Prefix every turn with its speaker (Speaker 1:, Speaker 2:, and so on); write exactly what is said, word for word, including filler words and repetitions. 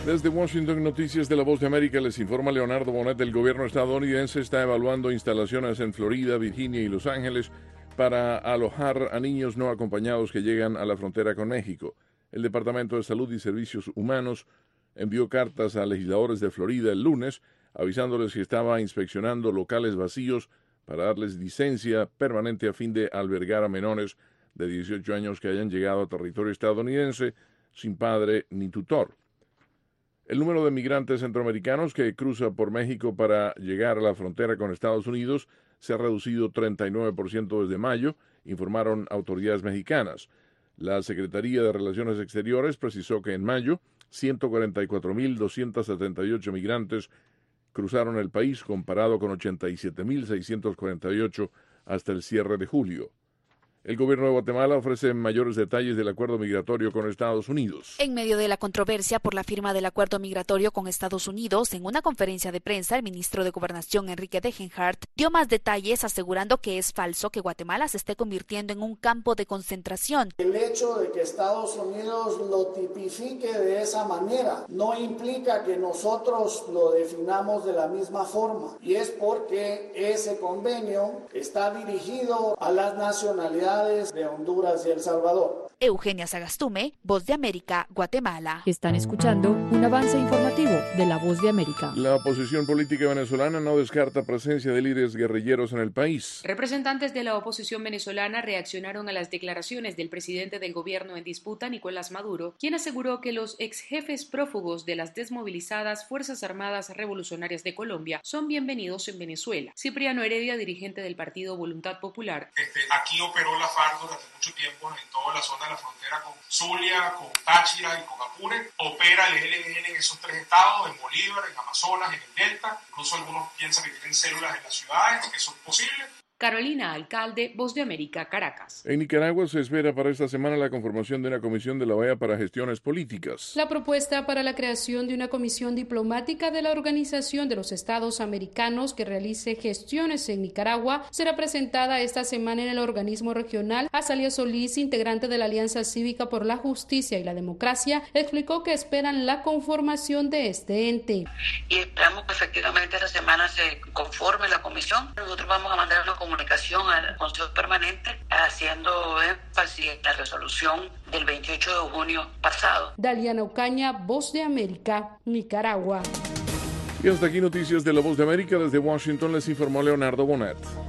Speaker 1: Desde Washington, Noticias de la Voz de América, les informa Leonardo Bonet. El gobierno estadounidense está evaluando instalaciones en Florida, Virginia y Los Ángeles para alojar a niños no acompañados que llegan a la frontera con México. El Departamento de Salud y Servicios Humanos envió cartas a legisladores de Florida el lunes, avisándoles que estaba inspeccionando locales vacíos para darles licencia permanente a fin de albergar a menores de dieciocho años que hayan llegado a territorio estadounidense sin padre ni tutor. El número de migrantes centroamericanos que cruza por México para llegar a la frontera con Estados Unidos se ha reducido treinta y nueve por ciento desde mayo, informaron autoridades mexicanas. La Secretaría de Relaciones Exteriores precisó que en mayo ciento cuarenta y cuatro mil doscientos setenta y ocho migrantes cruzaron el país, comparado con ochenta y siete mil seiscientos cuarenta y ocho hasta el cierre de julio. El gobierno de Guatemala ofrece mayores detalles del acuerdo migratorio con Estados Unidos.
Speaker 2: En medio de la controversia por la firma del acuerdo migratorio con Estados Unidos, en una conferencia de prensa, el ministro de Gobernación, Enrique Degenhardt, dio más detalles asegurando que es falso que Guatemala se esté convirtiendo en un campo de concentración.
Speaker 3: El hecho de que Estados Unidos lo tipifique de esa manera no implica que nosotros lo definamos de la misma forma, y es porque ese convenio está dirigido a las nacionalidades de Honduras y El Salvador.
Speaker 2: Eugenia Sagastume, Voz de América, Guatemala.
Speaker 4: Están escuchando un avance informativo de la Voz de América.
Speaker 1: La oposición política venezolana no descarta presencia de líderes guerrilleros en el país.
Speaker 5: Representantes de la oposición venezolana reaccionaron a las declaraciones del presidente del gobierno en disputa, Nicolás Maduro, quien aseguró que los ex jefes prófugos de las desmovilizadas Fuerzas Armadas Revolucionarias de Colombia son bienvenidos en Venezuela. Cipriano Heredia, dirigente del partido Voluntad Popular.
Speaker 6: Este, aquí operó la FARC durante mucho tiempo en toda la zona de la frontera con Zulia, con Táchira y con Apure. Opera el E L N en esos tres estados, en Bolívar, en Amazonas, en el Delta. Incluso algunos piensan que tienen células en las ciudades, que eso es posible.
Speaker 5: Carolina Alcalde, Voz de América, Caracas.
Speaker 1: En Nicaragua se espera para esta semana la conformación de una comisión de la O E A para gestiones políticas.
Speaker 7: La propuesta para la creación de una comisión diplomática de la Organización de los Estados Americanos que realice gestiones en Nicaragua será presentada esta semana en el organismo regional. Azalia Solís, integrante de la Alianza Cívica por la Justicia y la Democracia, explicó que esperan la conformación de este ente.
Speaker 8: Y esperamos que efectivamente esta semana se conforme la comisión. Nosotros vamos a mandar una comunicación al Consejo Permanente haciendo énfasis en la resolución del veintiocho de junio pasado.
Speaker 7: Daliana Ocaña, Voz de América, Nicaragua.
Speaker 1: Y hasta aquí Noticias de la Voz de América. Desde Washington les informó Leonardo Bonet.